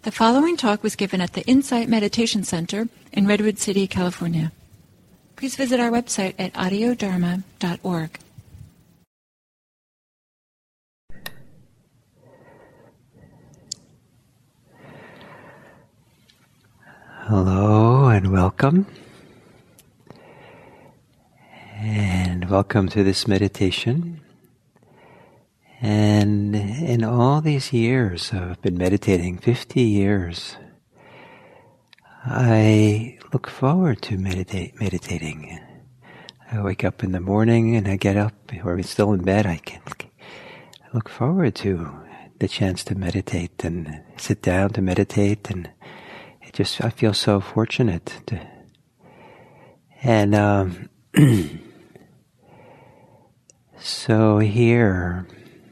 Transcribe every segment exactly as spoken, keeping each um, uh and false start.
The following talk was given at the Insight Meditation Center in Redwood City, California. Please visit our website at audio dharma dot org. Hello and welcome. And welcome to this meditation. And in all these years, I've been meditating, fifty years, I look forward to meditate, meditating. I wake up in the morning and I get up, or I'm still in bed, I can I look forward to the chance to meditate and sit down to meditate, and it just, I feel so fortunate to, and um, so here,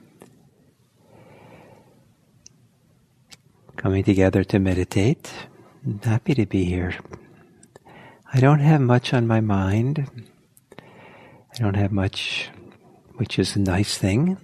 coming together to meditate. I'm happy to be here. I don't have much on my mind. I don't have much, which is a nice thing.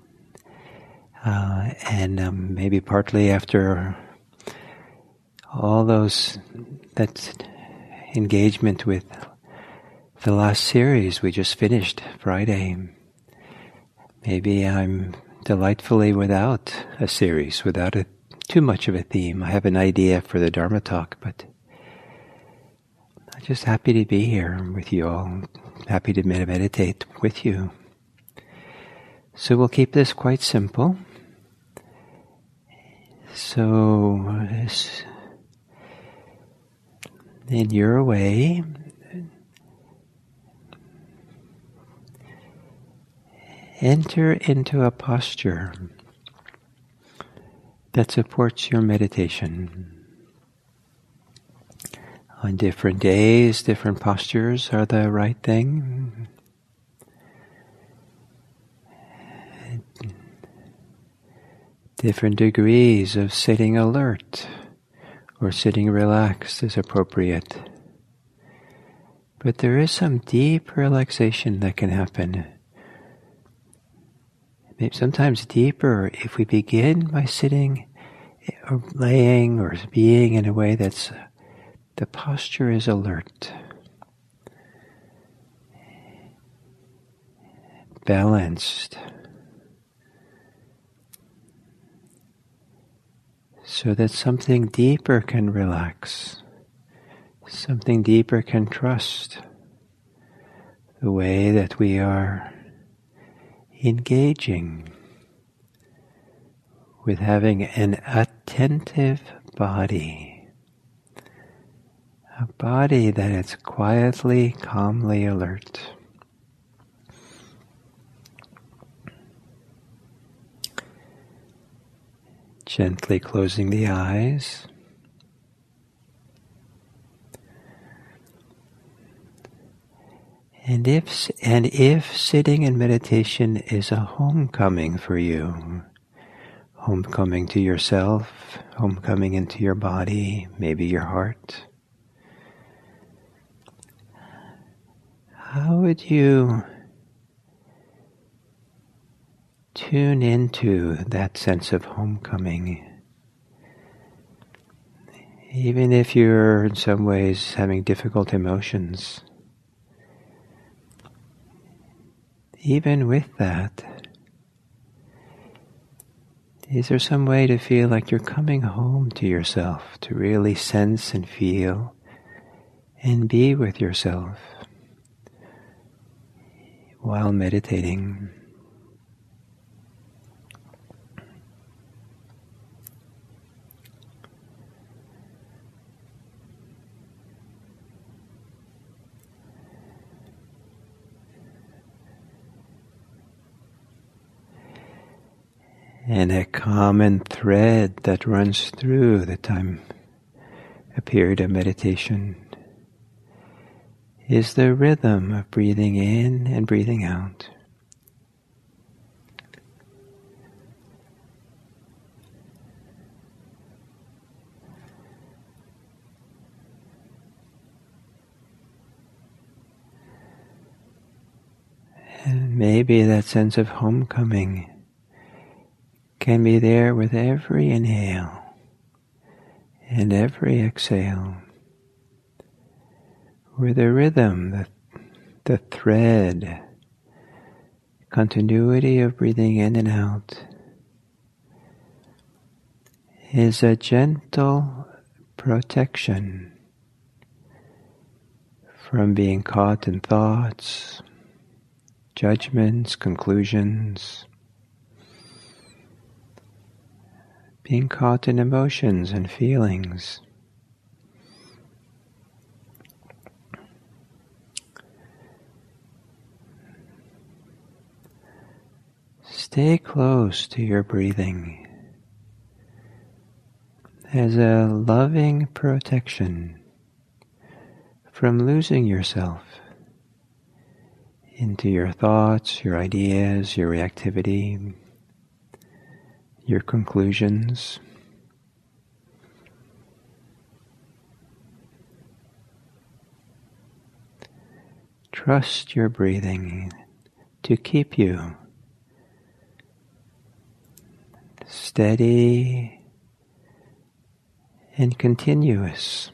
Uh, and um, maybe partly after all those, that engagement with the last series we just finished Friday, maybe I'm delightfully without a series, without a too much of a theme. I have an idea for the Dharma talk, but I'm just happy to be here with you all, happy to med- meditate with you. So we'll keep this quite simple. So, in your way, enter into a posture that supports your meditation. On different days, different postures are the right thing. Different degrees of sitting alert or sitting relaxed is appropriate. But there is some deep relaxation that can happen. Maybe sometimes deeper if we begin by sitting or laying or being in a way that's, the posture is alert, balanced, so that something deeper can relax, something deeper can trust the way that we are engaging with having an attentive body, a body that is quietly, calmly alert. Gently closing the eyes. And if, and if sitting in meditation is a homecoming for you, homecoming to yourself, homecoming into your body, maybe your heart, how would you tune into that sense of homecoming? Even if you're in some ways having difficult emotions, even with that, is there some way to feel like you're coming home to yourself, to really sense and feel and be with yourself while meditating? And a common thread that runs through the time, a period of meditation, is the rhythm of breathing in and breathing out. And maybe that sense of homecoming can be there with every inhale, And every exhale, where the rhythm, the, the thread, continuity of breathing in and out is a gentle protection from being caught in thoughts, judgments, conclusions, being caught in emotions and feelings. Stay close to your breathing as a loving protection from losing yourself into your thoughts, your ideas, your reactivity, your conclusions. Trust your breathing to keep you steady and continuous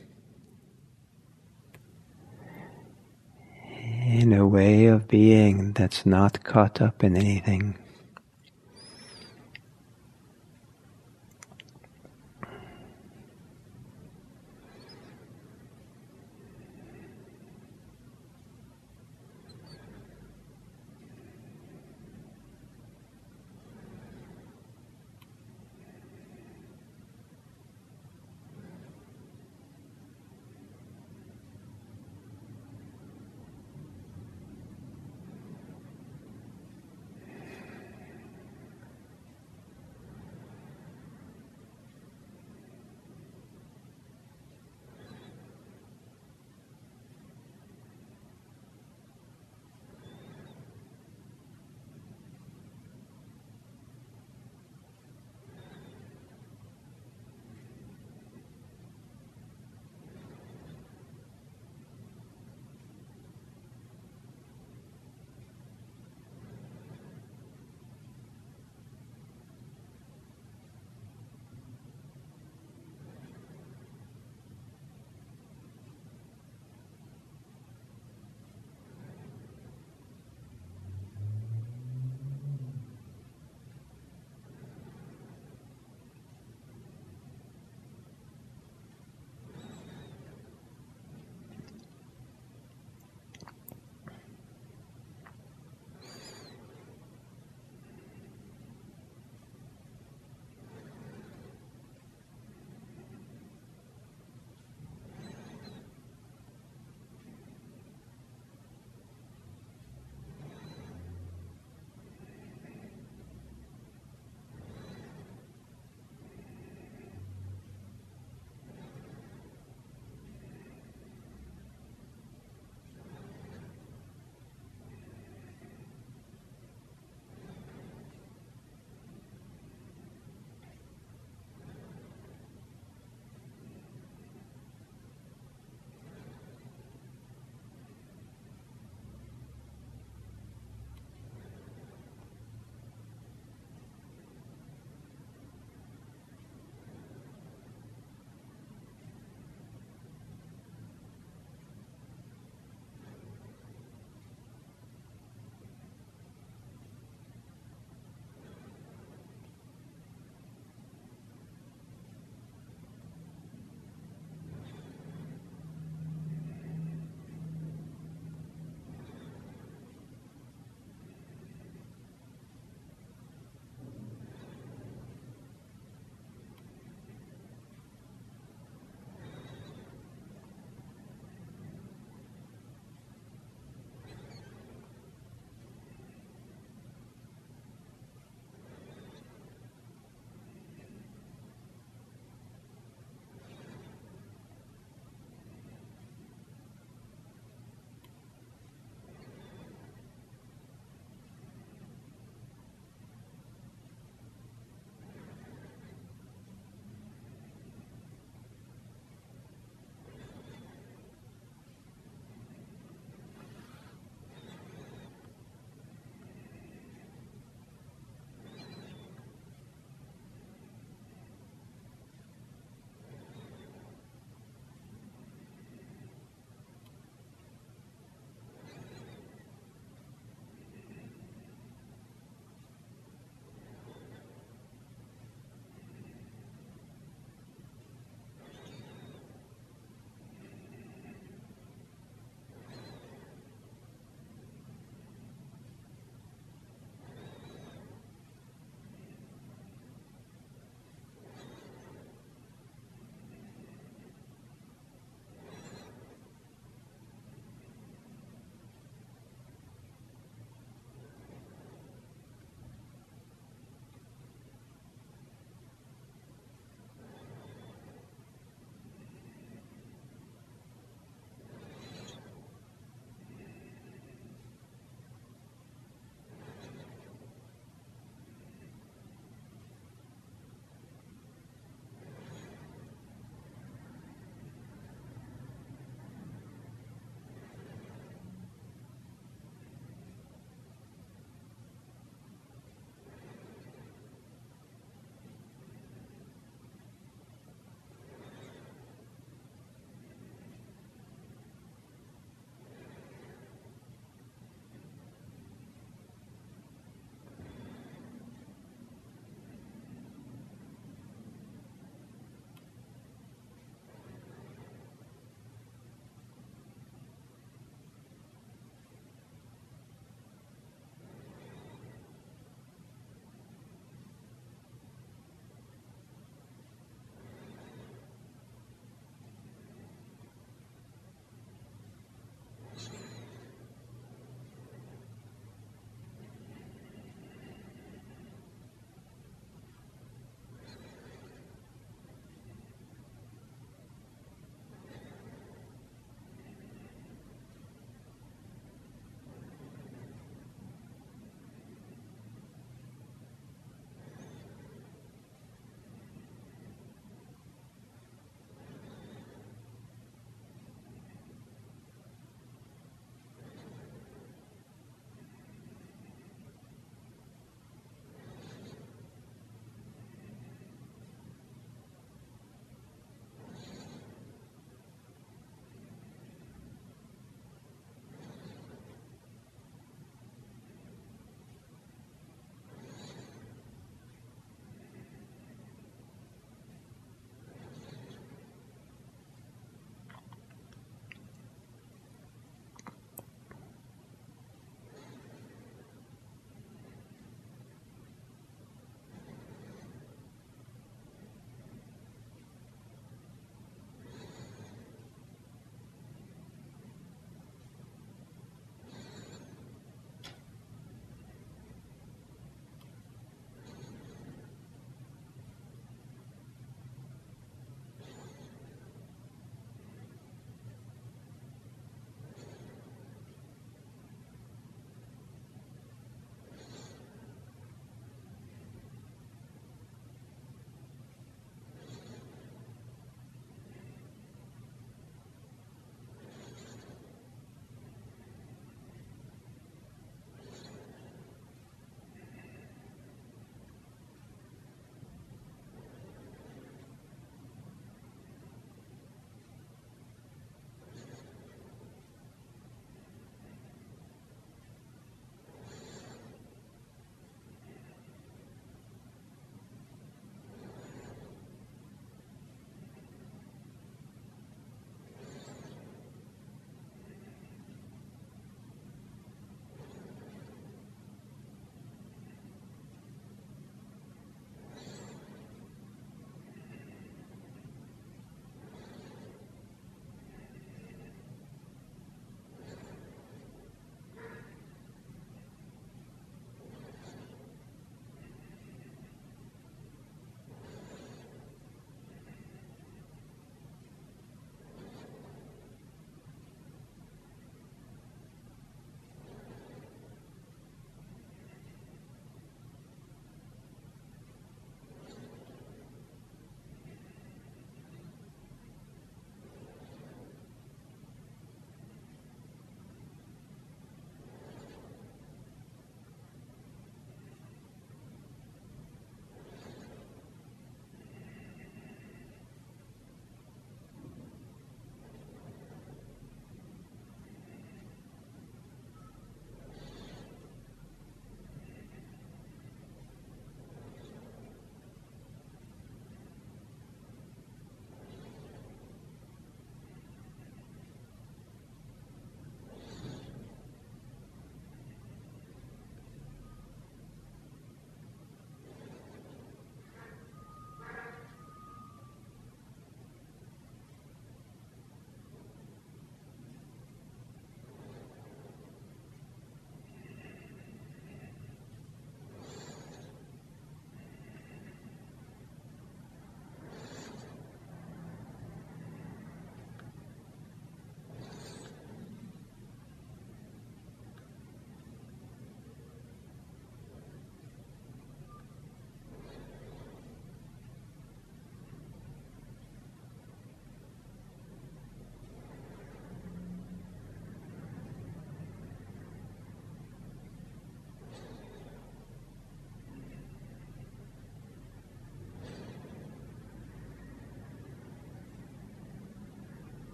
in a way of being that's not caught up in anything.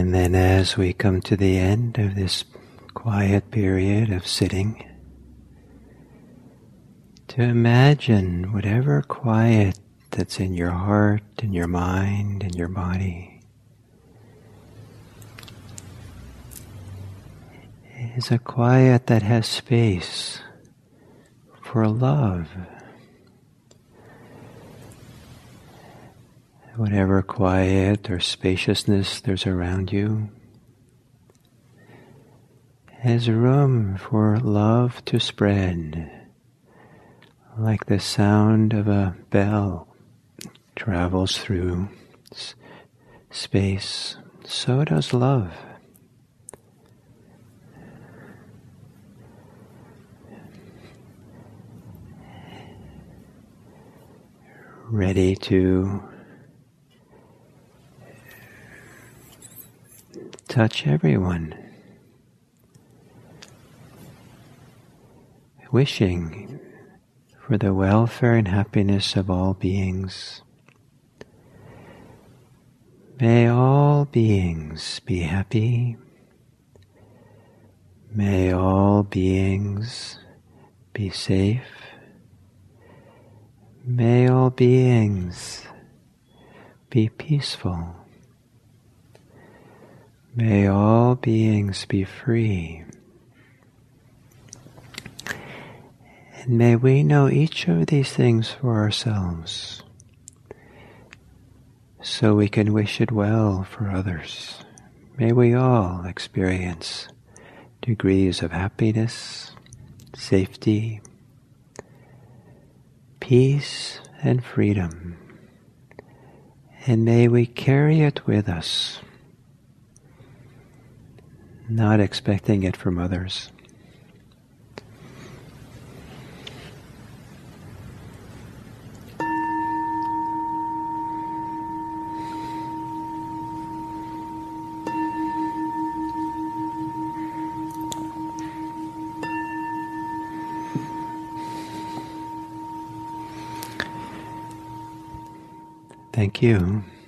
And then as we come to the end of this quiet period of sitting, to imagine whatever quiet that's in your heart, in your mind, in your body is a quiet that has space for love. Whatever quiet or spaciousness there's around you has room for love to spread, like the sound of a bell travels through s- space. So does love. Ready to touch everyone, wishing for the welfare and happiness of all beings. May all beings be happy. May all beings be safe. May all beings be peaceful. May all beings be free. And may we know each of these things for ourselves, so we can wish it well for others. May we all experience degrees of happiness, safety, peace, and freedom. And may we carry it with us, not expecting it from others. Thank you.